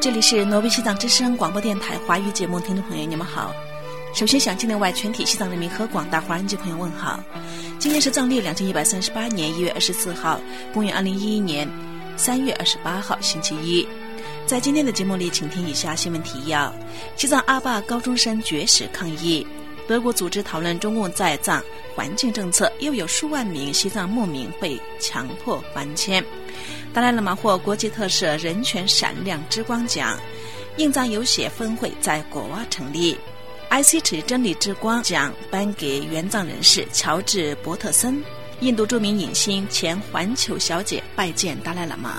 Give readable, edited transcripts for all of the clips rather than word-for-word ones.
这里是挪威西藏之声广播电台华语节目，听众朋友你们好。首先向境内外全体西藏人民和广大华人籍朋友问好。今天是藏历2138年1月24号，公元2011年3月28号，星期一。在今天的节目里，请听以下新闻提要：西藏阿坝高中生绝食抗议，德国组织讨论中共在藏环境政策，又有数万名西藏牧民被强迫搬迁。达赖喇嘛获国际特赦人权闪亮之光奖。印藏有血分会在果瓦成立。ICT 真理之光奖颁给原藏人士乔治·伯特森。印度著名影星前环球小姐拜见达赖喇嘛。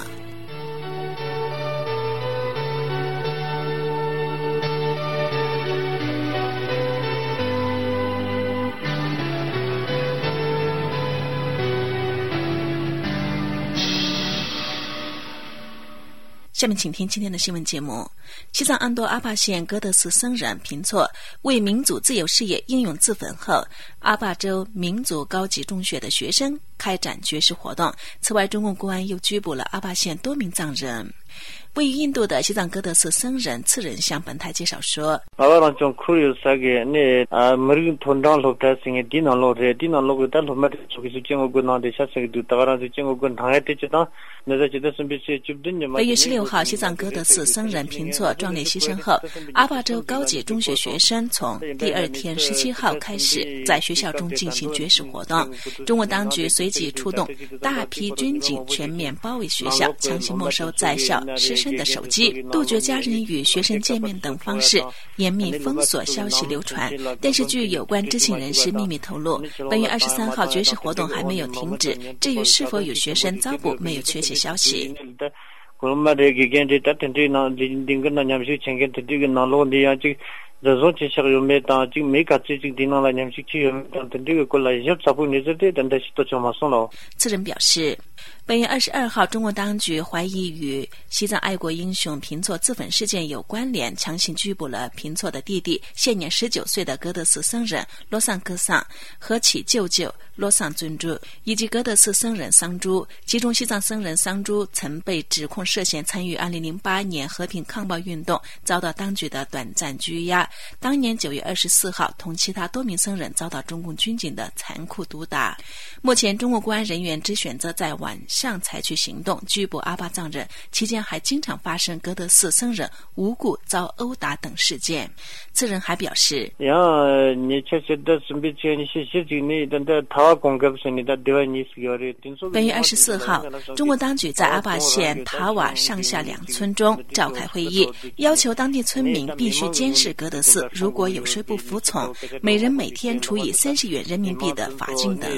下面请听今天的新闻节目。西藏安多阿坝县哥德斯僧人平措为民族自由事业英勇自焚后，阿坝州民族高级中学的学生开展绝食活动。此外，中共公安又拘捕了阿坝县多名藏人。位于印度的西藏哥德斯僧人次仁向本台介绍说，8月16号，西藏哥德斯僧人平措壮烈牺牲后，阿坝州高级中学学生从第二天17号开始在学校中进行绝食活动。中国当局随即出动大批军警全面包围学校，强行没收在校师生的手机，杜绝家人与学生见面等方式，严密封锁消息流传。但是据有关知情人士秘密透露，本月23号绝食活动还没有停止，至于是否有学生遭捕，没有确切消息。次仁表示，本月22号，中国当局怀疑与西藏爱国英雄平措自焚事件有关联，强行拘捕了平措的弟弟，现年19岁的哥德斯僧人罗桑格桑和其舅舅罗桑尊珠，以及哥德斯僧人桑珠。其中西藏僧人桑珠曾被指控涉嫌参与2008年和平抗暴运动，遭到当局的短暂拘押。当年9月24号，同其他多名僧人遭到中共军警的残酷毒打。目前，中国公安人员只选择在晚上采取行动拘捕阿坝藏人，期间还经常发生哥德斯僧人无故遭殴打等事件。次仁还表示，本月24号，中国当局在阿坝县塔瓦上下两村中召开会议，要求当地村民必须监视哥德斯，如果有谁不服从，每人每天处以30元人民币的罚金等。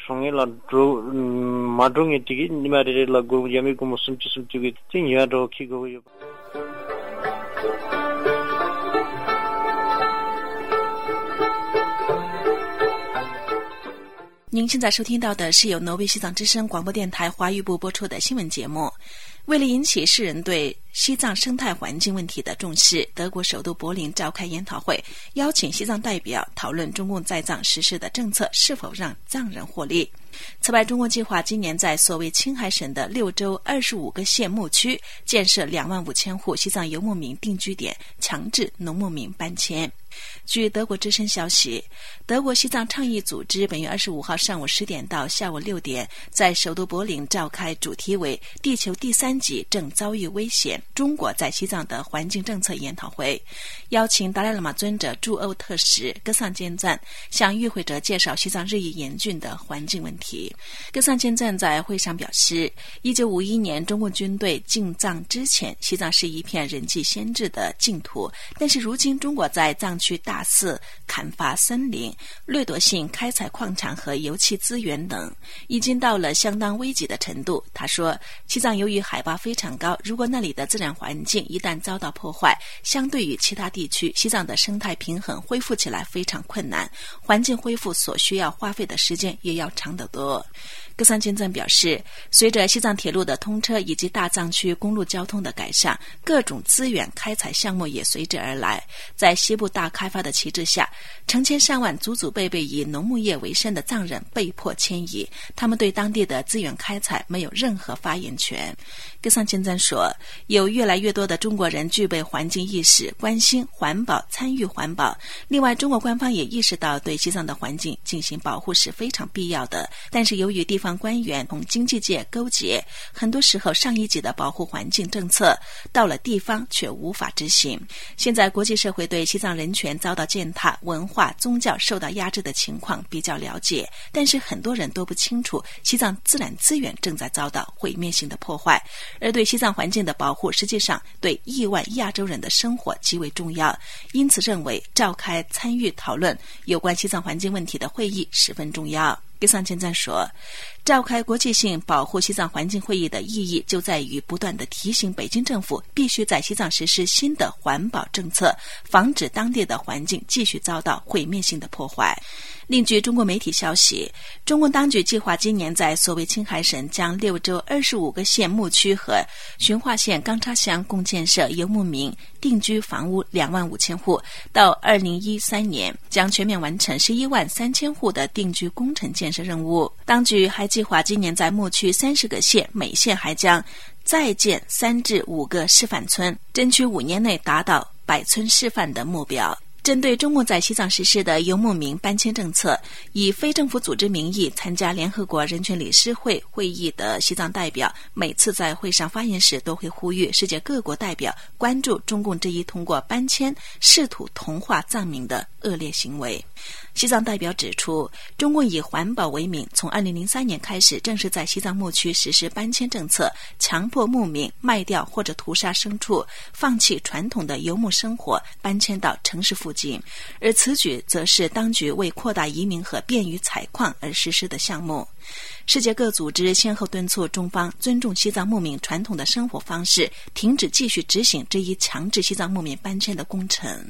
您现在收听到的是由挪威西藏之声广播电台华语部播出的新闻节目。为了引起世人对西藏生态环境问题的重视，德国首都柏林召开研讨会，邀请西藏代表讨论中共在藏实施的政策是否让藏人获利。此外，中国计划今年在所谓青海省的6州25个县牧区建设25000户西藏游牧民定居点，强制农牧民搬迁。据德国之声消息，德国西藏倡议组织本月25号上午10点到下午6点在首都柏林召开主题为地球第3极正遭遇危险，中国在西藏的环境政策研讨会，邀请达赖喇嘛尊者驻欧特使格桑坚赞向与会者介绍西藏日益严峻的环境问题。格桑坚赞在会上表示，1951年中共军队进藏之前，西藏是一片人迹鲜至的净土，但是如今中国在藏区大肆砍伐森林，掠夺性开采矿产和油气资源等，已经到了相当危急的程度。他说，西藏由于海拔非常高，如果那里的自然环境一旦遭到破坏，相对于其他地区，西藏的生态平衡恢复起来非常困难，环境恢复所需要花费的时间也要长得多。 格桑金赞表示，随着西藏铁路的通车以及大藏区公路交通的改善，各种资源开采项目也随之而来。在西部大开发的旗帜下，成千上万祖祖辈辈以农牧业为生的藏人被迫迁移，他们对当地的资源开采没有任何发言权。格桑金赞说，有越来越多的中国人具备环境意识，关心环保，参与环保。另外，中国官方也意识到对西藏的环境进行保护是非常必要的，但是由于地方官员同经济界勾结，很多时候上一级的保护环境政策到了地方却无法执行。现在国际社会对西藏人权遭到践踏、文化、宗教受到压制的情况比较了解，但是很多人都不清楚西藏自然资源正在遭到毁灭性的破坏，而对西藏环境的保护实际上对亿万亚洲人的生活极为重要，因此认为召开参与讨论有关西藏环境问题的会议十分重要。格桑金赞说，召开国际性保护西藏环境会议的意义就在于不断地提醒北京政府必须在西藏实施新的环保政策，防止当地的环境继续遭到毁灭性的破坏。另据中国媒体消息，中共当局计划今年在所谓青海省将6州25个县牧区和循化县钢叉乡共建设游牧民定居房屋25000户，到2013年将全面完成113000户的定居工程建设任务。当局还计划今年在牧区30个县，每县还将再建3至5个示范村，争取5年内达到100村示范的目标。针对中共在西藏实施的游牧民搬迁政策，以非政府组织名义参加联合国人权理事会会议的西藏代表，每次在会上发言时都会呼吁世界各国代表关注中共这一通过搬迁试图同化藏民的恶劣行为。西藏代表指出，中共以环保为名，从2003年开始正式在西藏牧区实施搬迁政策，强迫牧民卖掉或者屠杀牲畜，放弃传统的游牧生活，搬迁到城市附近。而此举则是当局为扩大移民和便于采矿而实施的项目。世界各组织先后敦促中方尊重西藏牧民传统的生活方式，停止继续执行这一强制西藏牧民搬迁的工程。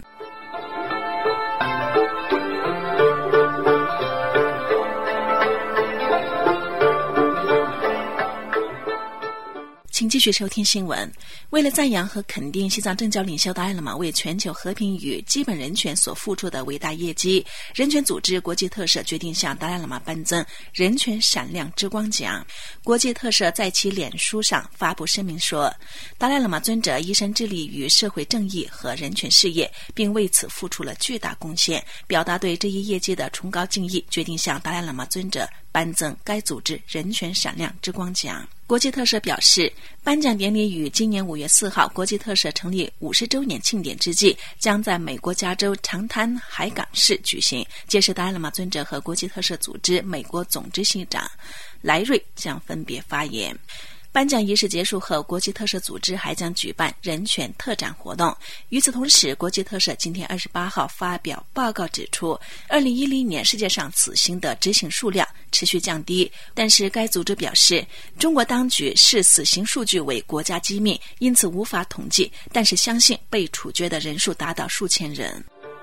请继续收听新闻。为了赞扬和肯定西藏政教领袖达赖喇嘛为全球和平与基本人权所付出的伟大业绩，人权组织国际特赦决定向达赖喇嘛颁赠人权闪亮之光奖。国际特赦在其脸书上发布声明说，达赖喇嘛尊者一生致力于社会正义和人权事业，并为此付出了巨大贡献，表达对这一业绩的崇高敬意，决定向达赖喇嘛尊者颁赠该组织人权闪亮之光奖。国际特赦表示，颁奖典礼于今年5月4号国际特赦成立50周年庆典之际，将在美国加州长滩海港市举行。届时达赖喇嘛尊者和国际特赦组织美国总执行长莱瑞将分别发言。颁奖仪式结束后，国际特赦组织还将举办人权特展活动。与此同时，国际特赦今天28号发表报告指出，2010年世界上死刑的执行数量持续降低，但是该组织表示，中国当局视死刑数据为国家机密，因此无法统计，但是相信被处决的人数达到数千人。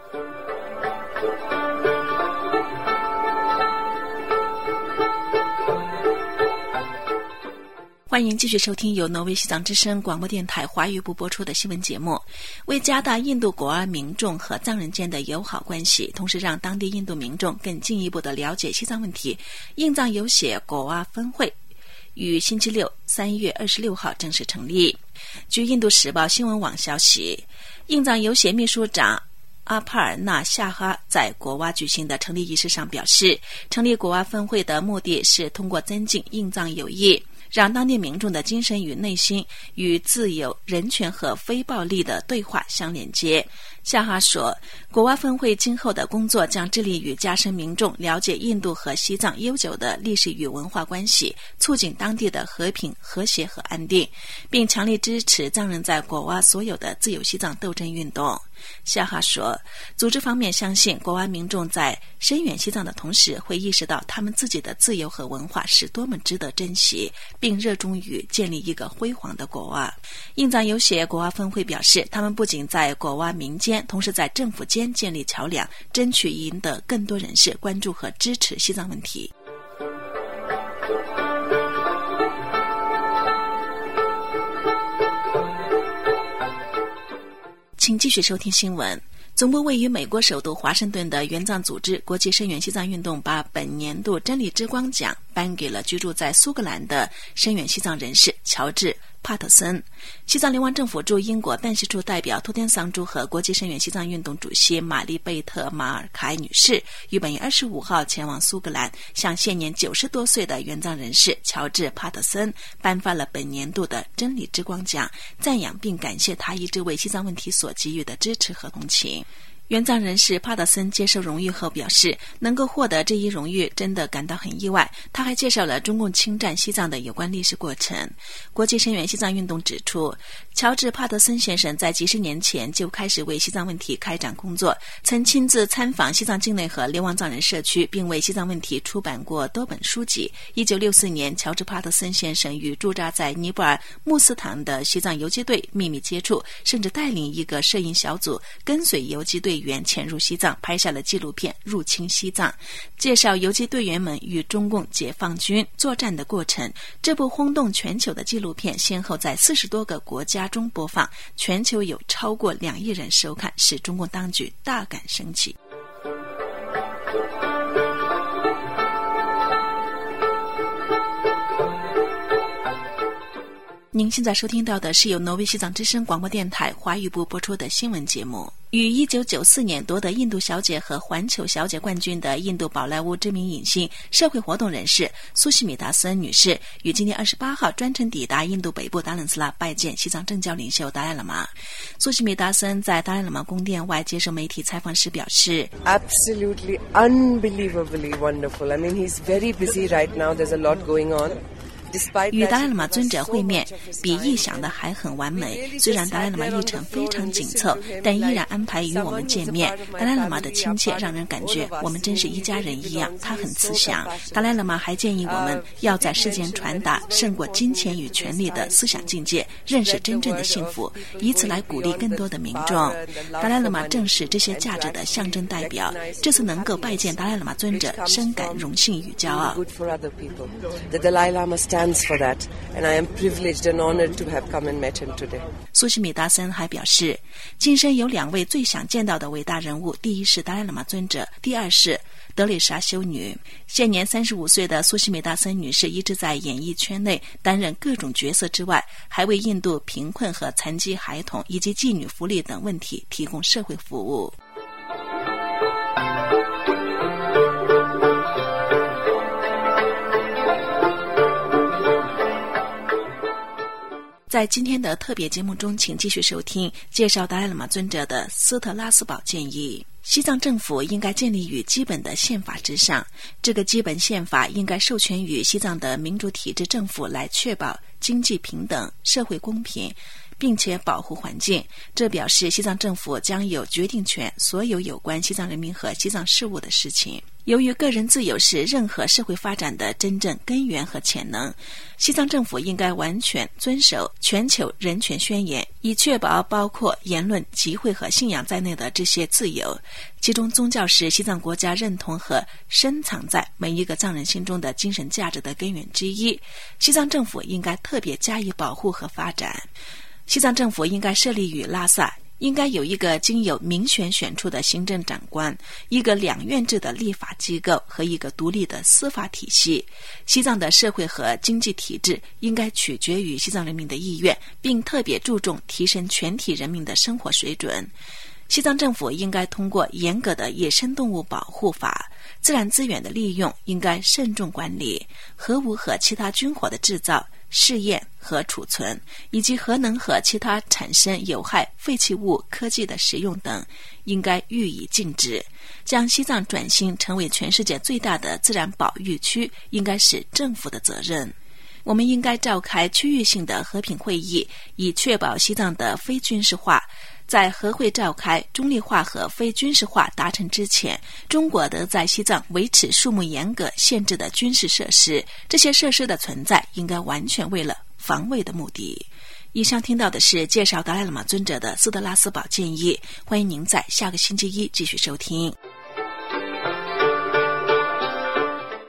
欢迎继续收听由挪威西藏之声广播电台华语部播出的新闻节目。为加大印度果阿民众和藏人间的友好关系，同时让当地印度民众更进一步地了解西藏问题，印藏有写果阿分会于星期六3月26号正式成立。据印度时报新闻网消息，印藏有写秘书长阿帕尔纳夏哈在果阿举行的成立仪式上表示，成立果阿分会的目的是通过增进印藏友谊，让当地民众的精神与内心与自由、人权和非暴力的对话相连接。夏哈说，果阿分会今后的工作将致力于加深民众了解印度和西藏悠久的历史与文化关系，促进当地的和平、和谐和安定，并强力支持藏人在果阿所有的自由西藏斗争运动。夏哈说，组织方面相信果阿民众在声援西藏的同时，会意识到他们自己的自由和文化是多么值得珍惜，并热衷于建立一个辉煌的果阿。印藏有写果阿分会表示，他们不仅在果阿民间，同时在政府间建立桥梁，争取赢得更多人士关注和支持西藏问题。 请继续收听新闻。总部位于美国首都华盛顿的援藏组织国际声援西藏运动把本年度真理之光奖颁给了居住在苏格兰的声援西藏人士乔治帕特森。西藏联邦政府驻英国办事处代表托天桑珠和国际声援西藏运动主席玛丽贝特马尔凯女士于本月25号前往苏格兰，向现年90多岁的援藏人士乔治帕特森颁发了本年度的真理之光奖，赞扬并感谢他一直为西藏问题所给予的支持和同情。援藏人士帕特森接受荣誉后表示，能够获得这一荣誉真的感到很意外。他还介绍了中共侵占西藏的有关历史过程。国际声援西藏运动指出，乔治帕特森先生在几十年前就开始为西藏问题开展工作，曾亲自参访西藏境内和流亡藏人社区，并为西藏问题出版过多本书籍。1964年，乔治帕特森先生与驻扎在尼泊尔穆斯堂的西藏游击队秘密接触，甚至带领一个摄影小组跟随游击队员潜入西藏，拍下了纪录片《入侵西藏》，介绍游击队员们与中共解放军作战的过程。这部轰动全球的纪录片先后在40多个国家中播放，全球有超过2亿人收看，使中共当局大感生气。您现在收听到的是由挪威西藏之声广播电台华语部播出的新闻节目。与1994年夺得印度小姐和环球小姐冠军的印度宝莱坞知名影星、社会活动人士苏西米达森女士，于今天28号专程抵达印度北部达兰斯拉拜见西藏政教领袖达赖喇嘛。苏西米达森在达赖喇嘛宫殿外接受媒体采访时表示 Absolutely unbelievably wonderful. I mean, he's very busy right now. There's a lot going on. 与达赖喇嘛尊者会面比臆想的还很完美，虽然达赖喇嘛议程非常紧凑，但依然安排与我们见面。达赖喇嘛的亲切让人感觉我们真是一家人一样，他很慈祥。达赖喇嘛还建议我们要在世间传达胜过金钱与权力的思想境界，认识真正的幸福，以此来鼓励更多的民众。达赖喇嘛正是这些价值的象征代表，这次能够拜见达赖喇嘛尊者，深感荣幸与骄傲。 For that, and I am privileged and honored to have come and met him today. 苏西米达森还表示，今生有2位最想见到的伟大人物，第一是达赖喇嘛尊者，第二是德蕾莎修女。现年35岁的苏西米达森女士一直在演艺圈内担任各种角色之外，还为印度贫困和残疾孩童以及妓女福利等问题提供社会服务。在今天的特别节目中，请继续收听介绍达赖喇嘛尊者的斯特拉斯堡建议。西藏政府应该建立于基本的宪法之上，这个基本宪法应该授权予西藏的民主体制政府来确保经济平等、社会公平，并且保护环境。这表示西藏政府将有决定权所有有关西藏人民和西藏事务的事情。由于个人自由是任何社会发展的真正根源和潜能，西藏政府应该完全遵守全球人权宣言，以确保包括言论、集会和信仰在内的这些自由。其中宗教是西藏国家认同和深藏在每一个藏人心中的精神价值的根源之一，西藏政府应该特别加以保护和发展。西藏政府应该设立于拉萨，应该有一个经由民选选出的行政长官，一个2院制的立法机构和一个独立的司法体系。西藏的社会和经济体制应该取决于西藏人民的意愿，并特别注重提升全体人民的生活水准。西藏政府应该通过严格的野生动物保护法，自然资源的利用应该慎重管理，核武和其他军火的制造、试验和储存，以及核能和其他产生有害废弃物科技的使用等，应该予以禁止。将西藏转型成为全世界最大的自然保育区，应该是政府的责任。我们应该召开区域性的和平会议，以确保西藏的非军事化。在和会召开、中立化和非军事化达成之前，中国得在西藏维持数目严格限制的军事设施，这些设施的存在应该完全为了防卫的目的。以上听到的是介绍达赖喇嘛尊者的斯特拉斯堡建议，欢迎您在下个星期一继续收听。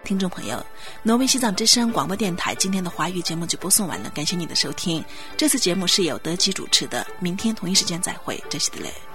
听众朋友，挪威西藏之声广播电台今天的华语节目就播送完了，感谢你的收听。这次节目是由德基主持的，明天同一时间再会，这是的嘞。